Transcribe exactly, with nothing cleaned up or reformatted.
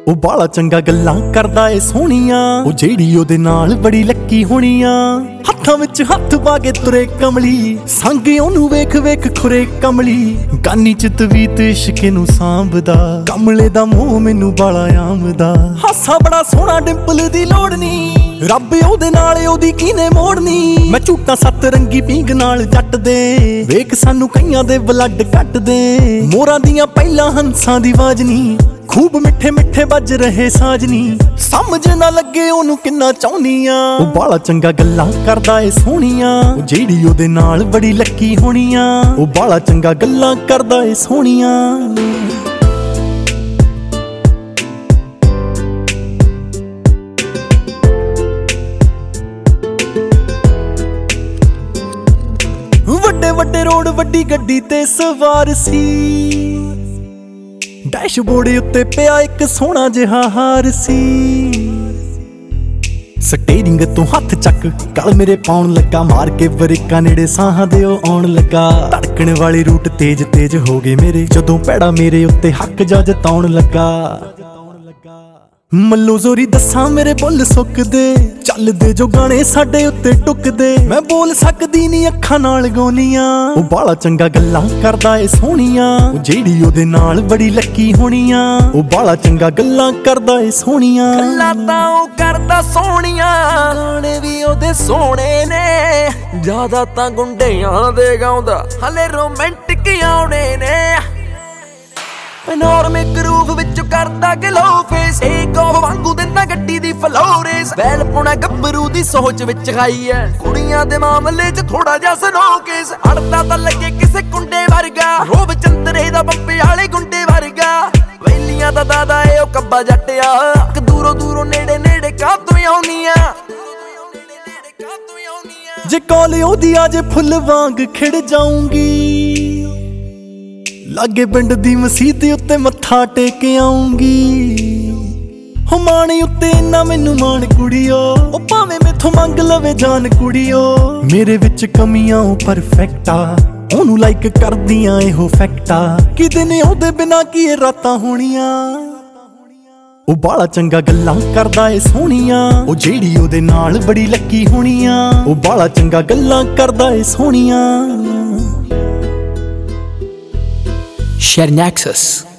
ਉਹ ਬਾਲਾ ਚੰਗਾ ਗੱਲਾਂ ਕਰਦਾ ਏ ਸੋਹਣੀਆਂ, ਉਹ ਜਿਹੜੀ ਉਹਦੇ ਨਾਲ ਬੜੀ ਲੱਕੀ ਹੋਣੀਆਂ। ਹੱਥਾਂ ਵਿੱਚ ਹੱਥ ਪਾ ਕੇ ਤੁਰੇ ਕਮਲੀ, ਸੰਗ ਉਹਨੂੰ ਵੇਖ ਵੇਖ ਖੁਰੇ ਕਮਲੀ। ਗਾਨੀ ਚ ਤਵੀਤ ਇਸ਼ਕੇ ਨੂੰ ਸਾਂਭਦਾ, ਕਮਲੇ ਦਾ ਮੂੰਹ ਮੈਨੂੰ ਬਾਲਾ ਆਮਦਾ। ਹਾਸਾ ਬੜਾ ਸੋਹਣਾ ਡਿੰਪਲ ਦੀ ਲੋੜ ਨੀ, ਰੱਬ ਉਹਦੇ ਨਾਲ ਉਹਦੀ ਕਿਨੇ ਮੋੜਨੀ। ਮੈਂ ਝੂਟਾਂ ਸੱਤ ਰੰਗੀ ਪੀਂਗ ਨਾਲ ਜੱਟ ਦੇ, ਵੇਖ ਸਾਨੂੰ ਕਈਆਂ ਦੇ ਬਲੱਡ ਕੱਟਦੇ। ਮੋਰਾਂ ਦੀਆਂ ਪਹਿਲਾਂ ਹੰਸਾਂ ਦੀ ਆਵਾਜ਼ ਨੀ, ਖੂਬ ਮਿੱਠੇ ਮਿੱਠੇ ਵੱਜ ਰਹੇ ਸਾਜਨੀ। ਸਮਝ ਨਾ ਲੱਗੇ ਉਹਨੂੰ ਕਿੰਨਾ ਚਾਹੁੰਦੀਆਂ, ਉਹ ਬਾਲਾ ਚੰਗਾ ਗੱਲਾਂ ਕਰਦਾ ਏ ਸੋਹਣੀਆਂ, ਉਹ ਜਿਹੜੀ ਉਹਦੇ ਨਾਲ ਬੜੀ ਲੱਕੀ ਹੋਣੀਆਂ। ਉਹ ਬਾਲਾ ਚੰਗਾ ਗੱਲਾਂ ਕਰਦਾ ਏ ਸੋਹਣੀਆਂ। ਵੱਡੇ ਵੱਡੇ ਰੋਡ ਵੱਡੀ ਗੱਡੀ ਤੇ ਸਵਾਰ ਸੀ, ਡੈਸ਼ਬੋਰਡ ਉੱਤੇ ਪਿਆ ਇੱਕ ਸੋਹਣਾ ਜਿਹਾ ਹਾਰ ਸੀ। ਸਟੀਅਰਿੰਗ ਤੋਂ ਹੱਥ ਚੱਕ ਗਲ ਮੇਰੇ ਪਾਉਣ ਲੱਗਾ, ਮਾਰ ਕੇ ਬ੍ਰੇਕਾਂ ਨੇੜੇ ਸਾਹਾਂ ਦੇ ਉਹ ਆਉਣ ਲੱਗਾ। ਧੜਕਣ ਵਾਲੇ ਰੂਟ ਤੇਜ਼ ਤੇਜ਼ ਹੋ ਗਏ ਮੇਰੇ, ਜਦੋਂ ਪੈੜਾ ਮੇਰੇ ਉੱਤੇ ਹੱਕ ਜਾ ਜਤਾਉਣ ਲੱਗਾ। ਮੱਲੋ ਜ਼ੋਰੀ ਦੱਸਾਂ ਮੇਰੇ ਬੁੱਲ ਸੁੱਕਦੇ, ਚੱਲਦੇ ਜੋ ਗਾਣੇ ਸਾਡੇ ਉੱਤੇ ਟੁੱਕਦੇ। ਮੈਂ ਬੋਲ ਸਕਦੀ ਨੀ ਅੱਖਾਂ ਨਾਲ ਗਾਉਣੀਆਂ, ਉਹ ਬਾਲਾ ਚੰਗਾ ਗੱਲਾਂ ਕਰਦਾ ਏ ਸੋਹਣੀਆਂ, ਉਹ ਜਿਹੜੀ ਉਹਦੇ ਨਾਲ ਬੜੀ ਲੱਕੀ ਹੋਣੀਆਂ। ਉਹ ਬਾਲਾ ਚੰਗਾ ਗੱਲਾਂ ਕਰਦਾ ਏ ਸੋਹਣੀਆਂ। ਗੱਲਾਂ ਤਾਂ ਉਹ ਕਰਦਾ ਸੋਹਣੀਆਂ, ਗਾਣੇ ਵੀ ਉਹਦੇ ਸੋਹਣੇ ਨੇ। ਜ਼ਿਆਦਾ ਤਾਂ ਗੁੰਡਿਆਂ ਦੇ ਗਾਉਂਦਾ, ਹਲੇ ਰੋਮਾਂਟਿਕ ਆਉਣੇ ਨੇ। ਨੋਰਮਿਕ ਰੂਪ ਵਿੱਚ ਕਰਦਾ ਗਲੋ ਫੇਸ, ਇੱਕ ਆਫ ਵਾਂਗੂ ਦਿੰਦਾ ਗੱਡੀ ਦੀ ਫਲੋਰੇਸ। ਬੈਲ ਪੁਣਾ ਗੱਭਰੂ ਦੀ ਸੋਚ ਵਿੱਚ ਖਾਈ ਐ, ਕੁੜੀਆਂ ਦੇ ਮਾਮਲੇ 'ਚ ਥੋੜਾ ਜਿਹਾ ਸਨੋ ਕੇਸ। ਅੜਦਾ ਤਾਂ ਲੱਗੇ ਕਿਸੇ ਕੁੰਡੇ ਵਰਗਾ, ਰੋਬ ਚੰਦਰੇ ਦਾ ਬੰਬੇ ਵਾਲੇ ਗੁੰਡੇ ਵਰਗਾ। ਵੈਲੀਆਂ ਦਾ ਦਾਦਾ ਏ ਉਹ ਕੱਬਾ ਜੱਟਿਆ, ਕਿ ਦੂਰੋਂ ਦੂਰੋਂ ਨੇੜੇ ਨੇੜੇ ਕਾਤੋਂ ਆਉਣੀਆਂ। ਜੇ ਕਾਲ ਉਹਦੀ ਆ ਜੇ ਫੁੱਲ ਵਾਂਗ ਖਿੜ ਜਾਊਂਗੀ, ਲਾਗੇ ਪਿੰਡ ਦੀ ਮਸੀਤ ਉੱਤੇ ਮੱਥਾ ਟੇਕ ਆਉਂਗੀ। ਹੋ ਮਾਣੇ ਉੱਤੇ ਇੰਨਾ ਮੈਨੂੰ ਮਾਣ ਕੁੜੀਓ, ਉਹ ਭਾਵੇਂ ਮੈਥੋਂ ਮੰਗ ਲਵੇ ਜਾਨ ਕੁੜੀਓ। ਮੇਰੇ ਵਿੱਚ ਕਮੀਆਂ ਉਹ ਪਰਫੈਕਟ ਆ, ਉਹਨੂੰ ਲਾਈਕ ਕਰਦੀਆਂ ਇਹੋ ਫੈਕਟਾ। ਕਿ ਦਿਨ ਉਹਦੇ ਬਿਨਾਂ ਕੀ ਇਹ ਰਾਤਾਂ ਹੋਣੀਆਂ। ਉਹ ਬਾਲਾ ਚੰਗਾ ਗੱਲਾਂ ਕਰਦਾ ਏ ਸੋਹਣੀਆਂ, ਉਹ ਜਿਹੜੀ ਉਹਦੇ ਨਾਲ ਬੜੀ ਲੱਕੀ ਹੋਣੀਆਂ। ਉਹ ਬਾਲਾ ਚੰਗਾ ਗੱਲਾਂ ਕਰਦਾ ਏ ਸੋਹਣੀਆਂ। Share Nexus.